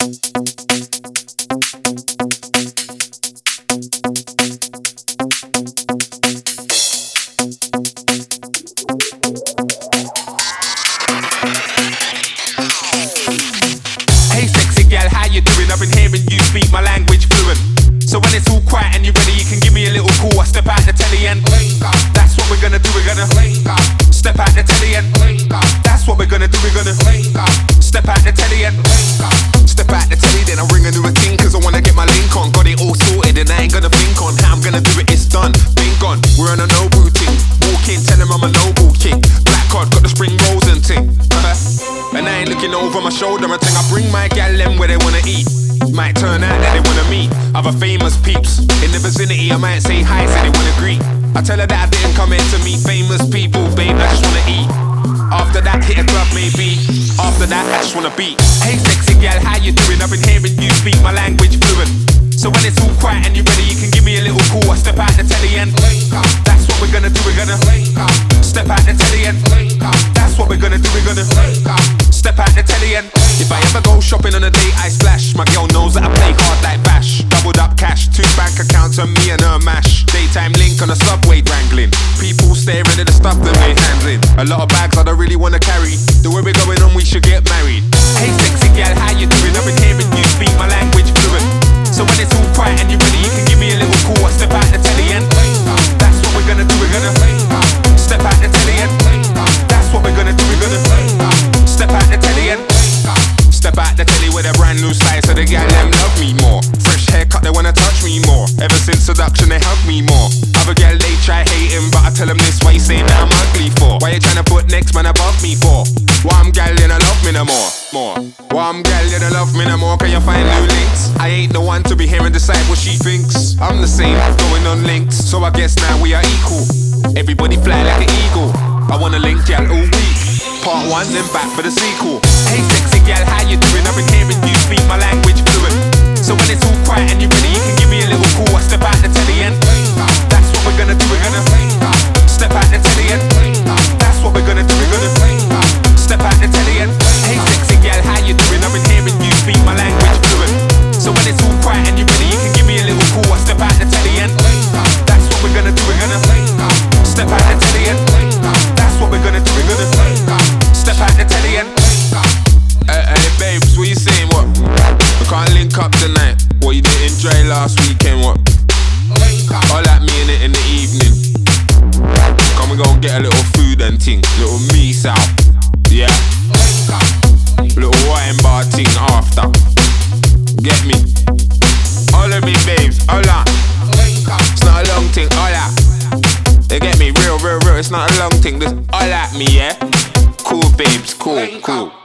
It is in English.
Hey sexy gal, how you doing? I've been hearing you speak my language fluent. So when it's all quiet and you're ready, you can give me a little call. I step out the telly and that's what we're gonna do. We're gonna step out the telly and that's what we're gonna do. We're gonna step out the telly and step out the telly. Then I ring a new thing cause I wanna get my link on. Got it all sorted and I ain't gonna think on how I'm gonna do it. It's done, been gone. We're on a noble thing. Walk in, tell them I'm a noble king. Black card, got the spring rolls and ting. And I ain't looking over my shoulder and think I bring my gal them where they wanna eat. Might turn out that they wanna meet other famous peeps in the vicinity. I might say hi, say they wanna greet. I tell her that I didn't come here to meet famous people, babe, I just wanna eat. After that, hit a club maybe. After that, I just wanna beat. Hey sexy gal, how you doing? I've been hearing you speak my language fluent. So when it's all quiet and you're ready, you can give me a little call. I step out the telly and that's what we're gonna do. We're gonna step out the telly and that's what we're gonna do. We're gonna step out the telly and if I ever go shopping on a date, I splash. My girl knows that I play hard like Bash. Doubled up cash, 2 bank accounts on me and her mash. Daytime link on a subway wrangling. People staring at the stuff that they handling. A lot of bags I don't really wanna carry. The way we're going on, we should get married. Hey sexy gal, how you doing? I've been hearing you speak my language fluent. So when it's all quiet and you're ready, you can give me a little call. I step out the telly and that's what we're gonna do. We're gonna step out the telly and that's what we're gonna do. We're gonna step out the telly and step out the telly with a brand new style so the gal them love me more. Fresh haircut, they wanna touch me more. Ever since seduction, they hug me more. Other gal, they try hating, but I tell them this, why you saying that I'm ugly for? Why you tryna put next man above me for? Why I'm gal, then I love me no more. Why I'm gal, then I love me no more. Can you find new links? I ain't the one to be here and decide what she thinks. I'm the same, going on links, so I guess now we are equal. Everybody fly like an eagle. I wanna link gal all week. Part 1, then back for the sequel. Hey sexy gal, how you doing? I've been hearing you speak my language fluent. So when it's all quiet and you're ready, you can give me a little call. I step out the telly and that's what we're gonna do. We're gonna step out the telly and that's what we're gonna do. We're gonna step out the telly and hey sexy gal, how you doing? I've been hearing you speak my language fluent. So when it's all quiet and you're ready, you can give me a little call. I step out the telly and that's what we're gonna do. We're gonna step out the telly and that's what we're gonna do. We're gonna step out the telly and hey babes, what you saying? What? We can't link up tonight. What you didn't enjoy last weekend? What? All at me in the evening. Come we go and get a little food and ting, little meat out. Yeah. Little wine bar ting after. Get me? All of me babes, hola. It's not a long thing, hola. They get me real. It's not a long thing. Just all at me, yeah. Cool babes, cool.